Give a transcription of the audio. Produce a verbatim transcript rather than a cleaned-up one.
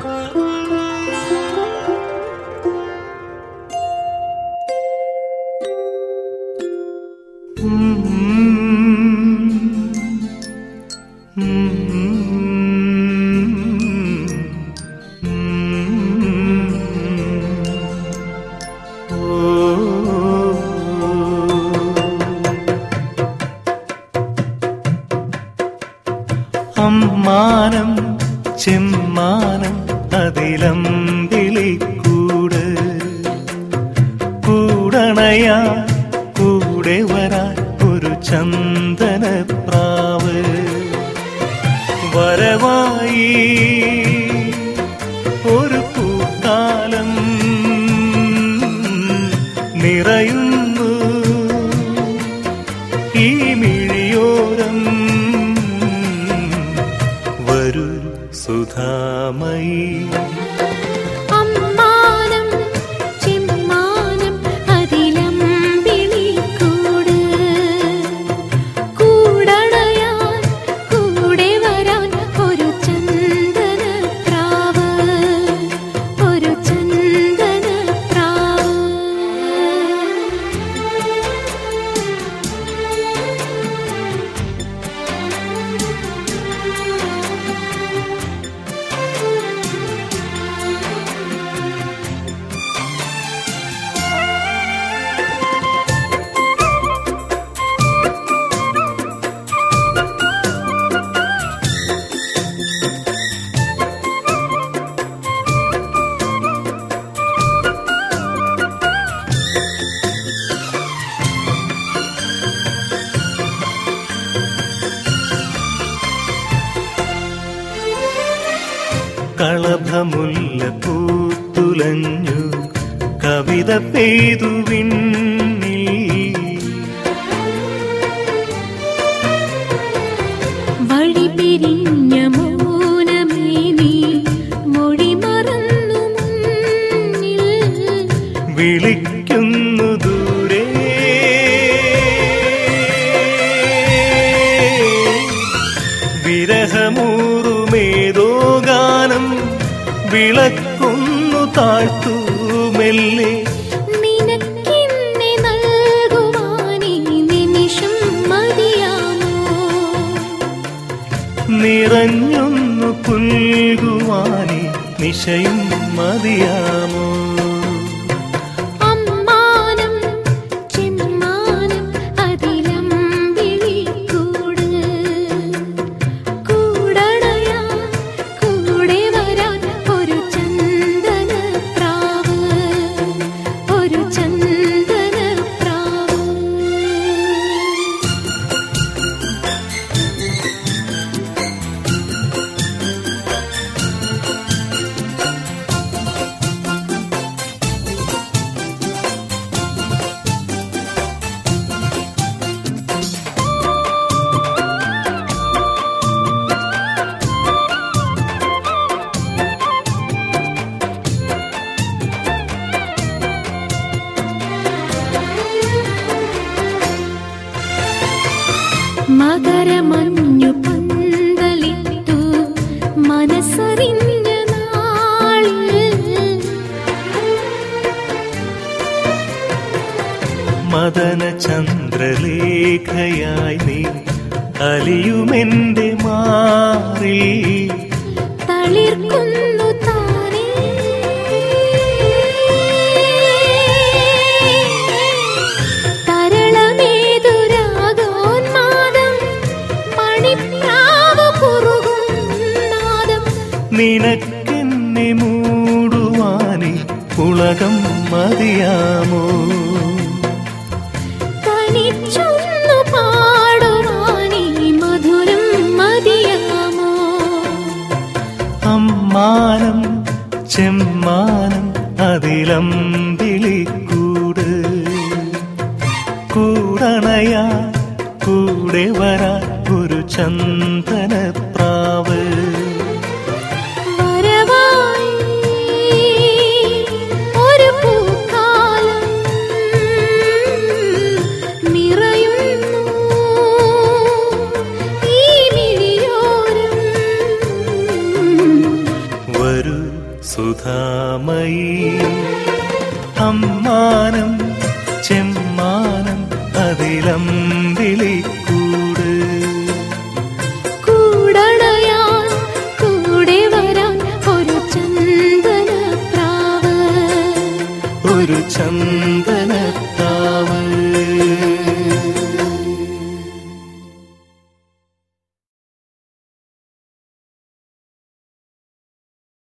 അമ്മാനം ചെമ്മാനം അതിലമ്പിളിക്കൂട് കൂടണയാ കൂടെ വരാൻ ഒരു ചന്ദനപ്രാവ് വരവായി ഒരു പൂക്കാലം നിറയുന്നു ഈ മിഴിയോരം വരൂ സുധാമയി അമ്മാനം ചെമ്മാനം അതിലമ്പിളിക്കൂട് കൂടണയാൻ കൂടെ വരാൻ ഒരു ചന്ദനപ്രാവ് ഒരു ചന്ദനപ്രാവ് കളഭമുല്ല പൂത്തുലഞ്ഞു കവിത പെയ്തു വിണ്ണിൽ വഴി പിരിഞ്ഞ മൗനമേ നീ മൊഴി മറന്നു മുന്നിൽ വിളിക്കുന്നു ദൂരെ വിരഹമൂറുമേതോ ഗാനം വിളക്കുന്നു താഴ്ത്തു മെല്ലെ നിനക്കെന്നെ നൽകുവാനീ നിമിഷം മതിയാമോ നിറഞ്ഞൊന്നു പുൽകുവാനീ നിശയും മതിയാമോ അമ്മാനം ചെമ്മാനം അതിലമ്പിളിക്കൂട് കൂടണയാൻ കൂടെ വരാൻ ഒരു ചന്ദനപ്രാവ് ഒരു ചന്ദനപ്രാവ് മകരമഞ്ഞു പന്തലിട്ടു മനസ്സറിഞ്ഞ നാളിൽ മദന ചന്ദ്രലേഖയായി നീ അലിയുമെന്റെ മാറിൽ തളിർക്കുന്നു താനേ തരളമേതുരാഗോന്മാദം മണിപ്രാവ് കുറുകും നാദം നിനക്കെന്നെ മൂടുവാനേ ഉലകം മതിയാമോ തനിച്ചൊന്നു പാടുവാനീ മധുരം മതിയാമോ അമ്മാനം ചെമ്മാനം അതിലമ്പിളിക്കൂട് കൂടണയാ കൂടെ വരാൻ ഒരു ചന്ദനപ്രാവ് വരവായി ഒരു പൂക്കാലം നിറയുന്നു ഈ മിഴിയോരം വരൂ സുധാമയി അമ്മാനം ചെമ്മാനം അതിലമ്പിളിക്കൂട് കൂടണയാൻ കൂടെ വരാൻ ഒരു ചന്ദനപ്രാവ് ഒരു ചന്ദന